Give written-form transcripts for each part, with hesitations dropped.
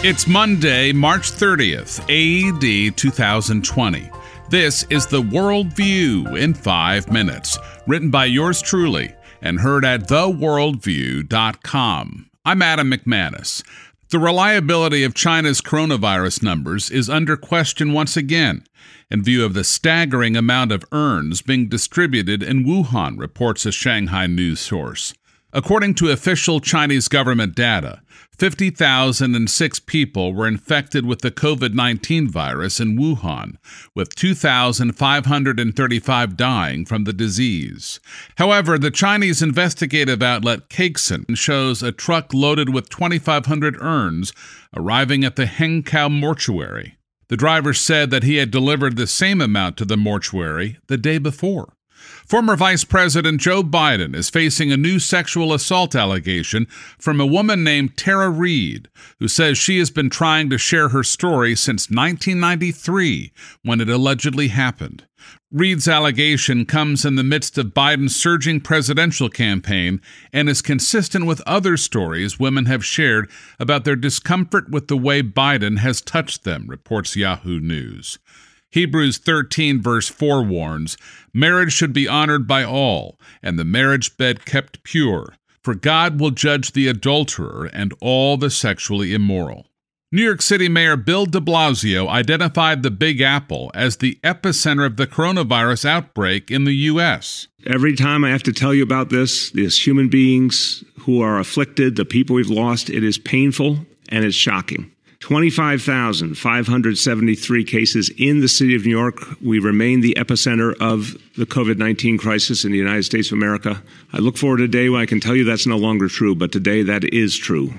It's Monday, March 30th, AD 2020. This is The Worldview in 5 minutes, written by yours truly and heard at theworldview.com. I'm Adam McManus. The reliability of China's coronavirus numbers is under question once again, in view of the staggering amount of urns being distributed in Wuhan, reports a Shanghai news source. According to official Chinese government data, 50,006 people were infected with the COVID-19 virus in Wuhan, with 2,535 dying from the disease. However, the Chinese investigative outlet Caixin shows a truck loaded with 2,500 urns arriving at the Hengkou mortuary. The driver said that he had delivered the same amount to the mortuary the day before. Former Vice President Joe Biden is facing a new sexual assault allegation from a woman named Tara Reid, who says she has been trying to share her story since 1993, when it allegedly happened. Reid's allegation comes in the midst of Biden's surging presidential campaign and is consistent with other stories women have shared about their discomfort with the way Biden has touched them, reports Yahoo News. Hebrews 13 verse 4 warns, "Marriage should be honored by all, and the marriage bed kept pure, for God will judge the adulterer and all the sexually immoral." New York City Mayor Bill de Blasio identified the Big Apple as the epicenter of the coronavirus outbreak in the U.S. Every time I have to tell you about this, these human beings who are afflicted, the people we've lost, it is painful and it's shocking. 25,573 cases in the city of New York. We remain the epicenter of the COVID-19 crisis in the United States of America. I look forward to a day when I can tell you that's no longer true, but today that is true.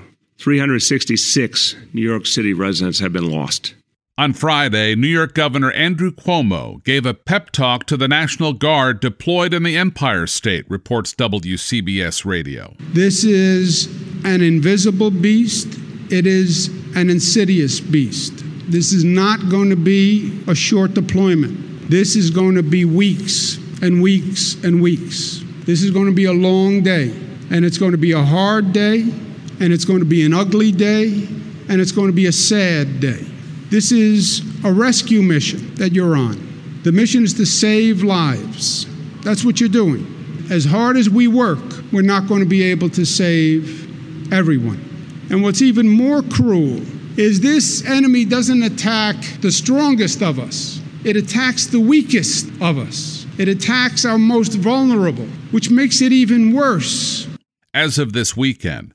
366 New York City residents have been lost. On Friday, New York Governor Andrew Cuomo gave a pep talk to the National Guard deployed in the Empire State, reports WCBS Radio. This is an invisible beast. It is an insidious beast. This is not going to be a short deployment. This is going to be weeks and weeks and weeks. This is going to be a long day, and it's going to be a hard day, and it's going to be an ugly day, and it's going to be a sad day. This is a rescue mission that you're on. The mission is to save lives. That's what you're doing. As hard as we work, we're not going to be able to save everyone. And what's even more cruel is this enemy doesn't attack the strongest of us. It attacks the weakest of us. It attacks our most vulnerable, which makes it even worse. As of this weekend,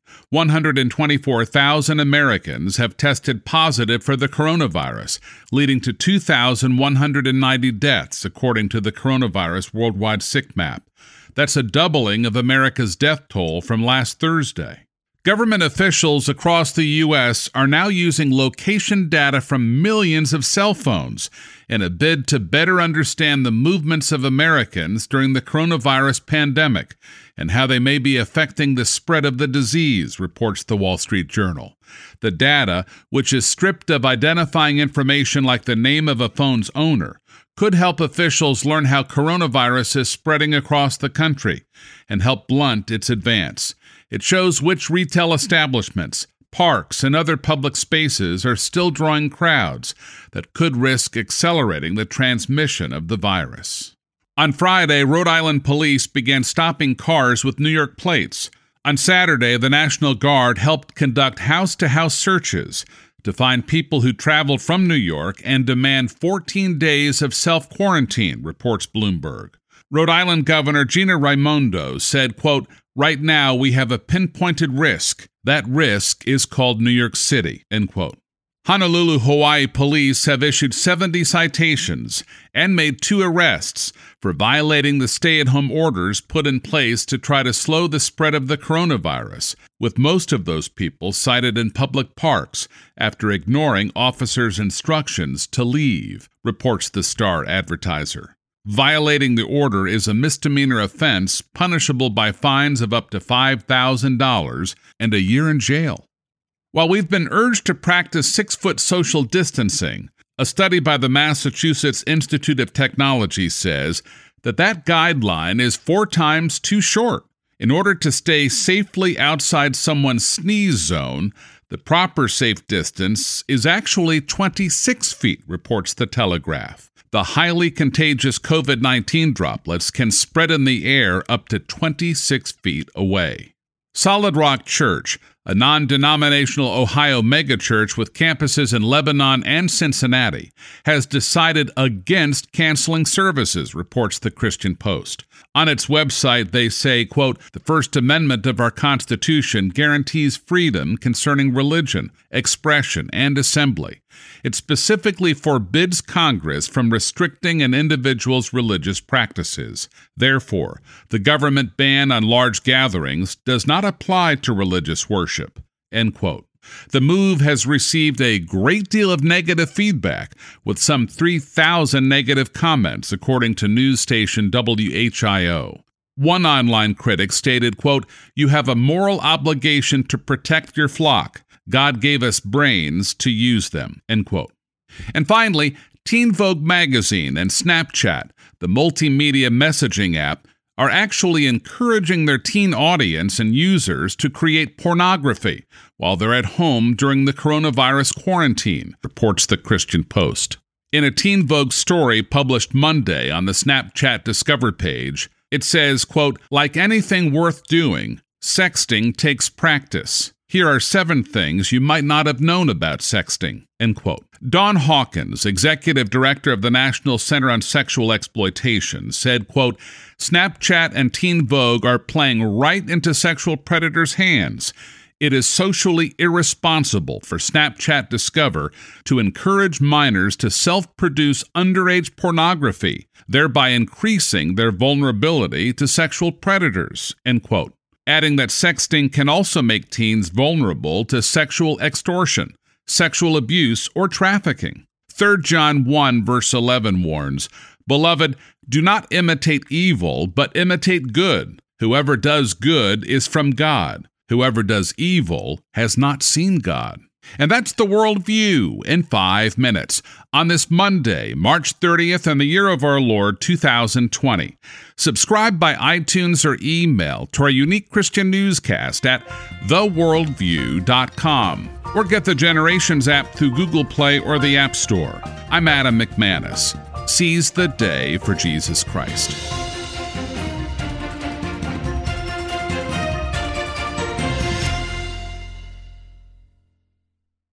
124,000 Americans have tested positive for the coronavirus, leading to 2,190 deaths, according to the Coronavirus Worldwide Sick Map. That's a doubling of America's death toll from last Thursday. Government officials across the U.S. are now using location data from millions of cell phones in a bid to better understand the movements of Americans during the coronavirus pandemic and how they may be affecting the spread of the disease, reports the Wall Street Journal. The data, which is stripped of identifying information like the name of a phone's owner, could help officials learn how coronavirus is spreading across the country and help blunt its advance. It shows which retail establishments, parks, and other public spaces are still drawing crowds that could risk accelerating the transmission of the virus. On Friday, Rhode Island police began stopping cars with New York plates. On Saturday, the National Guard helped conduct house-to-house searches to find people who traveled from New York and demand 14 days of self-quarantine, reports Bloomberg. Rhode Island Governor Gina Raimondo said, quote, "Right now we have a pinpointed risk. That risk is called New York City," end quote. Honolulu, Hawaii police have issued 70 citations and made 2 arrests for violating the stay-at-home orders put in place to try to slow the spread of the coronavirus, with most of those people cited in public parks after ignoring officers' instructions to leave, reports the Star-Advertiser. Violating the order is a misdemeanor offense punishable by fines of up to $5,000 and a year in jail. While we've been urged to practice 6-foot social distancing, a study by the Massachusetts Institute of Technology says that guideline is 4 times too short. In order to stay safely outside someone's sneeze zone, The proper safe distance is actually 26 feet, reports The Telegraph. The highly contagious COVID-19 droplets can spread in the air up to 26 feet away. Solid Rock Church, a non-denominational Ohio megachurch with campuses in Lebanon and Cincinnati, has decided against canceling services, reports the Christian Post. On its website, they say, quote, "The First Amendment of our Constitution guarantees freedom concerning religion, expression, and assembly. It specifically forbids Congress from restricting an individual's religious practices. Therefore, the government ban on large gatherings does not apply to religious worship." End quote. The move has received a great deal of negative feedback, with some 3,000 negative comments, according to news station WHIO. One online critic stated, quote, "You have a moral obligation to protect your flock. God gave us brains to use them." End quote. And finally, Teen Vogue magazine and Snapchat, the multimedia messaging app, are actually encouraging their teen audience and users to create pornography while they're at home during the coronavirus quarantine, reports the Christian Post. In a Teen Vogue story published Monday on the Snapchat Discover page, it says, quote, "Like anything worth doing, sexting takes practice. Here are 7 things you might not have known about sexting," end quote. Dawn Hawkins, executive director of the National Center on Sexual Exploitation, said, quote, "Snapchat and Teen Vogue are playing right into sexual predators' hands. It is socially irresponsible for Snapchat Discover to encourage minors to self-produce underage pornography, thereby increasing their vulnerability to sexual predators," end quote. Adding that sexting can also make teens vulnerable to sexual extortion, sexual abuse, or trafficking. 3 John 1 verse 11 warns, "Beloved, do not imitate evil, but imitate good. Whoever does good is from God. Whoever does evil has not seen God." And that's the World View in 5 minutes on this Monday, March 30th, in the year of our Lord 2020. Subscribe by iTunes or email to our unique Christian newscast at theworldview.com or get the Generations app through Google Play or the App Store. I'm Adam McManus. Seize the day for Jesus Christ.